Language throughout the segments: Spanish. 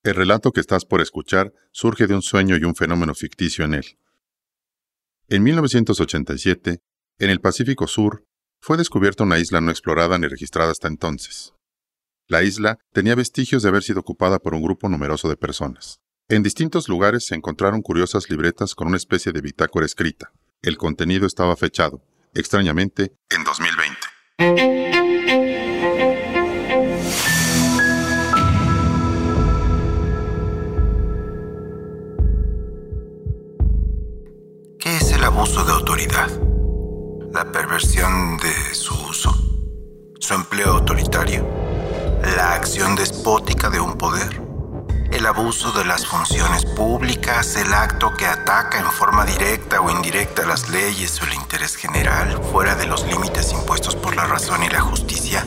El relato que estás por escuchar surge de un sueño y un fenómeno ficticio en él. En 1987, en el Pacífico Sur, fue descubierta una isla no explorada ni registrada hasta entonces. La isla tenía vestigios de haber sido ocupada por un grupo numeroso de personas. En distintos lugares se encontraron curiosas libretas con una especie de bitácora escrita. El contenido estaba fechado, extrañamente, en 2020. ¿Qué es el abuso de autoridad? ¿La perversión de su uso? ¿Su empleo autoritario? ¿La acción despótica de un poder? ¿El abuso de las funciones públicas? ¿El acto que ataca en forma directa o indirecta las leyes o el interés general fuera de los límites impuestos por la razón y la justicia?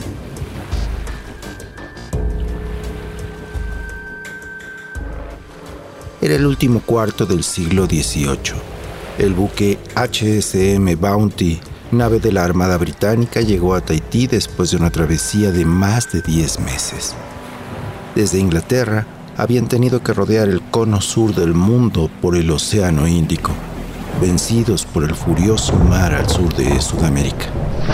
Era el último cuarto del siglo XVIII. El buque HSM Bounty, nave de la Armada Británica, llegó a Tahití después de una travesía de más de 10 meses. Desde Inglaterra, habían tenido que rodear el cono sur del mundo por el Océano Índico, vencidos por el furioso mar al sur de Sudamérica.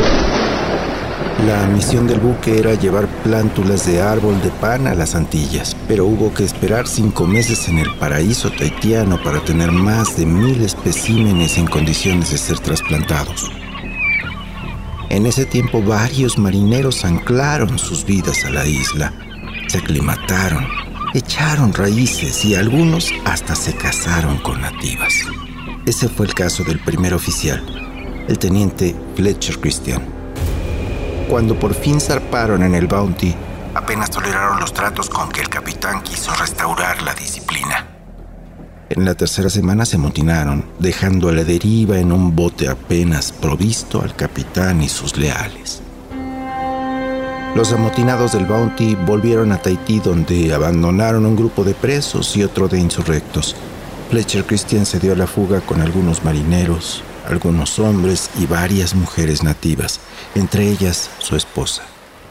La misión del buque era llevar plántulas de árbol de pan a las Antillas, pero hubo que esperar 5 meses en el paraíso tahitiano para tener más de 1000 especímenes en condiciones de ser trasplantados. En ese tiempo, varios marineros anclaron sus vidas a la isla, se aclimataron, echaron raíces y algunos hasta se casaron con nativas. Ese fue el caso del primer oficial, el teniente Fletcher Christian. Cuando por fin zarparon en el Bounty, Apenas toleraron los tratos con que el capitán quiso restaurar la disciplina. en la tercera semana se amotinaron, dejando a la deriva en un bote apenas provisto al capitán y sus leales. Los amotinados del Bounty volvieron a Tahití, donde abandonaron un grupo de presos y otro de insurrectos. Fletcher Christian se dio a la fuga con algunos marineros, algunos hombres y varias mujeres nativas, entre ellas su esposa.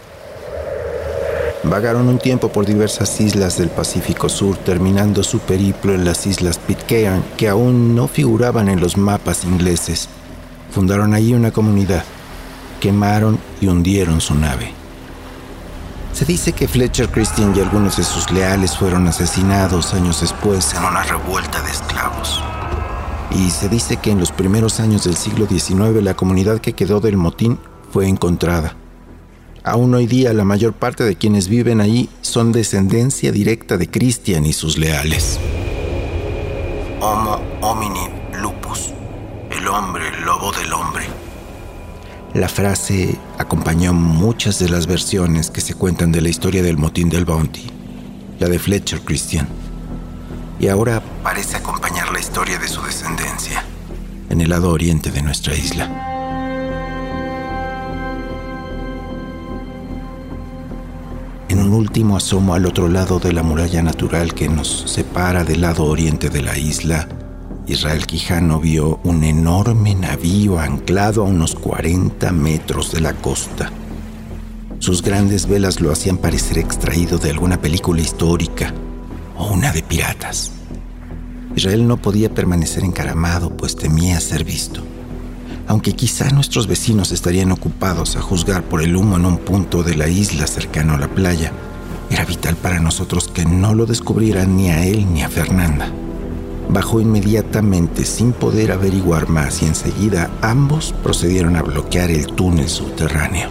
Vagaron un tiempo por diversas islas del Pacífico Sur, terminando su periplo en las islas Pitcairn, que aún no figuraban en los mapas ingleses. Fundaron allí una comunidad, quemaron y hundieron su nave. Se dice que Fletcher Christian y algunos de sus leales fueron asesinados años después En una revuelta de esclavos. y se dice que en los primeros años del siglo XIX la comunidad que quedó del motín fue encontrada. Aún hoy día la mayor parte de quienes viven ahí son descendencia directa de Christian y sus leales. Homo homini lupus. El hombre, el lobo del hombre. La frase acompañó muchas de las versiones que se cuentan de la historia del motín del Bounty, la de Fletcher Christian. Y ahora Parece acompañar la historia de su descendencia. en el lado oriente de nuestra isla. En un último asomo al otro lado de la muralla natural que nos separa del lado oriente de la isla, Israel Quijano vio un enorme navío anclado a unos 40 metros de la costa. Sus grandes velas lo hacían parecer extraído de alguna película histórica o una de piratas. Israel no podía permanecer encaramado, pues temía ser visto. Aunque quizá nuestros vecinos estarían ocupados a juzgar por el humo en un punto de la isla cercano a la playa, era vital para nosotros que no lo descubrieran ni a él ni a Fernanda. Bajó inmediatamente sin poder averiguar más y enseguida ambos procedieron a bloquear el túnel subterráneo.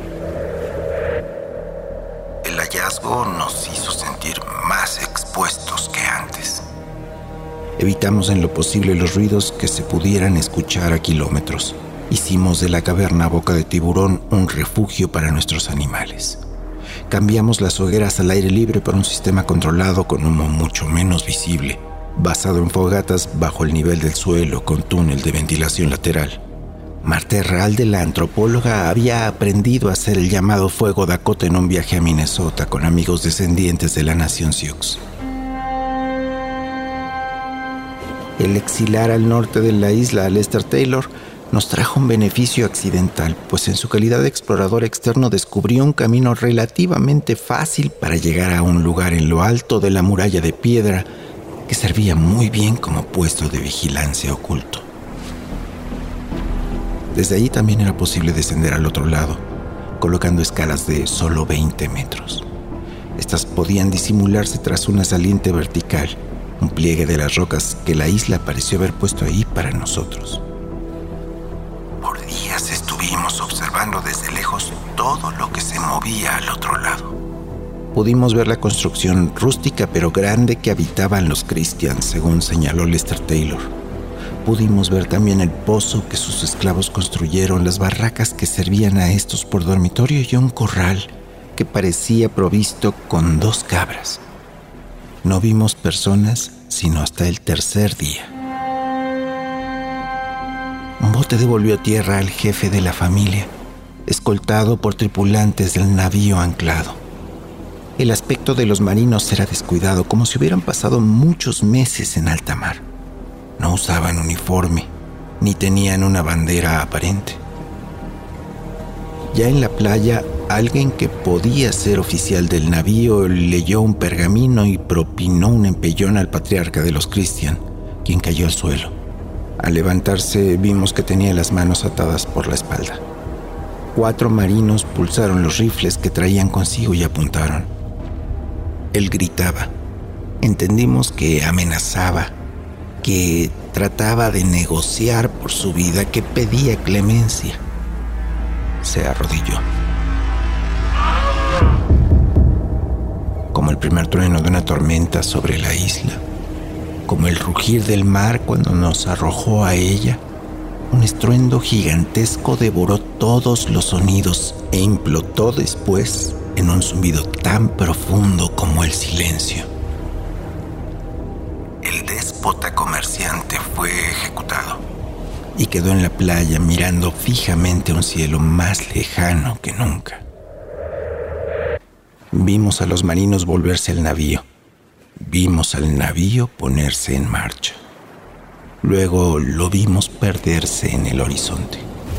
El hallazgo nos hizo sentir más expuestos que antes. Evitamos en lo posible los ruidos que se pudieran escuchar a kilómetros. Hicimos de la caverna Boca de Tiburón un refugio para nuestros animales. Cambiamos las hogueras al aire libre por un sistema controlado con humo mucho menos visible, basado en fogatas bajo el nivel del suelo con túnel de ventilación lateral. Marta Herralde, la antropóloga, había aprendido a hacer el llamado fuego Dakota en un viaje a Minnesota con amigos descendientes de la nación Sioux. El exilar al norte de la isla, Lester Taylor, nos trajo un beneficio accidental, pues en su calidad de explorador externo descubrió un camino relativamente fácil para llegar a un lugar en lo alto de la muralla de piedra que servía muy bien como puesto de vigilancia oculto. Desde allí también era posible descender al otro lado, colocando escalas de solo 20 metros. Estas podían disimularse tras una saliente vertical, un pliegue de las rocas que la isla pareció haber puesto ahí para nosotros. Por días estuvimos observando desde lejos todo lo que se movía al otro lado. Pudimos ver la construcción rústica pero grande que habitaban los Christians, según señaló Lester Taylor. Pudimos ver también el pozo que sus esclavos construyeron, las barracas que servían a estos por dormitorio y un corral que parecía provisto con 2 cabras. No vimos personas sino hasta el tercer día. Un bote devolvió a tierra al jefe de la familia, escoltado por tripulantes del navío anclado. El aspecto de los marinos era descuidado, como si hubieran pasado muchos meses en alta mar. No usaban uniforme, ni tenían una bandera aparente. Ya en la playa, alguien que podía ser oficial del navío leyó un pergamino y propinó un empellón al patriarca de los Christian, quien cayó al suelo. Al levantarse, vimos que tenía las manos atadas por la espalda. 4 marinos pulsaron los rifles que traían consigo y apuntaron. Él gritaba. Entendimos que amenazaba, que trataba de negociar por su vida, que pedía clemencia. Se arrodilló. Como el primer trueno de una tormenta sobre la isla, como el rugir del mar cuando nos arrojó a ella, un estruendo gigantesco devoró todos los sonidos e implotó después en un zumbido tan profundo como el silencio. El déspota comerciante fue ejecutado y quedó en la playa mirando fijamente un cielo más lejano que nunca. Vimos a los marinos volverse al navío. Vimos al navío ponerse en marcha. Luego lo vimos perderse en el horizonte.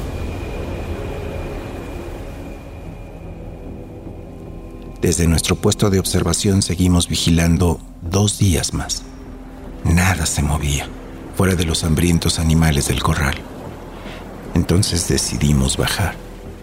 Desde nuestro puesto de observación seguimos vigilando 2 días más. Nada se movía, fuera de los hambrientos animales del corral. Entonces decidimos bajar.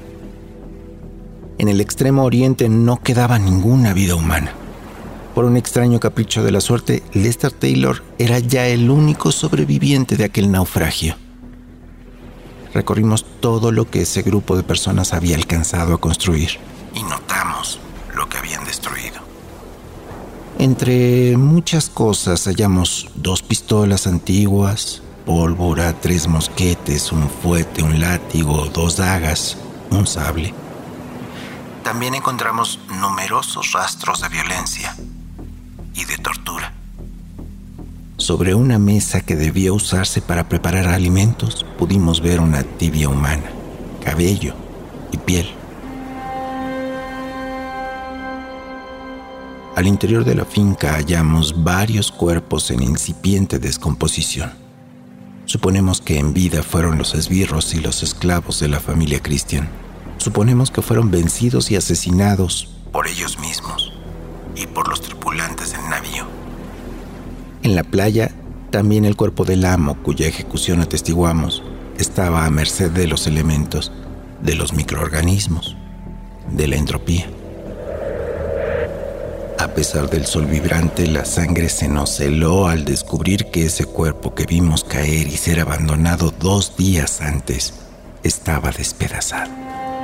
En el extremo oriente no quedaba ninguna vida humana. Por un extraño capricho de la suerte, Lester Taylor era ya el único sobreviviente de aquel naufragio. Recorrimos todo lo que ese grupo de personas había alcanzado a construir. Y notamos lo que habían destruido. Entre muchas cosas hallamos 2 pistolas antiguas, pólvora, 3 mosquetes, un fuete, un látigo, 2 dagas, un sable. También encontramos numerosos rastros de violencia y de tortura. Sobre una mesa que debía usarse para preparar alimentos, pudimos ver una tibia humana, cabello y piel. Al interior de la finca hallamos varios cuerpos en incipiente descomposición. Suponemos que en vida fueron los esbirros y los esclavos de la familia Christian. Suponemos que fueron vencidos y asesinados por ellos mismos y por los tripulantes del navío. En la playa, también el cuerpo del amo, cuya ejecución atestiguamos, estaba a merced de los elementos, de los microorganismos, de la entropía. A pesar del sol vibrante, la sangre se nos heló al descubrir que ese cuerpo que vimos caer y ser abandonado 2 días antes estaba despedazado.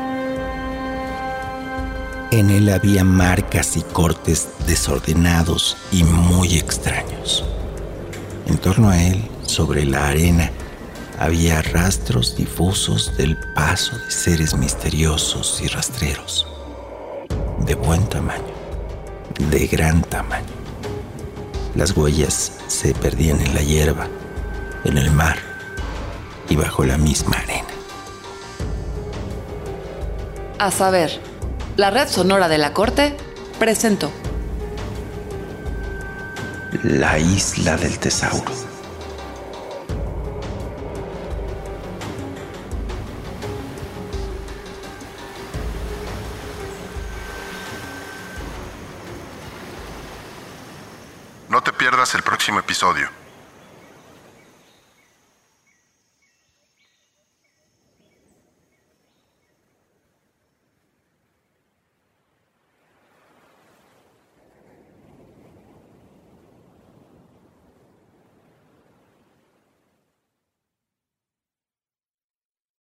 En él había marcas y cortes desordenados y muy extraños. En torno a él, sobre la arena, había rastros difusos del paso de seres misteriosos y rastreros, de buen tamaño, de gran tamaño. Las huellas se perdían en la hierba, en el mar y bajo la misma arena. A saber, la Red Sonora de la Corte presentó La Isla del Tesauro. No te pierdas el próximo episodio.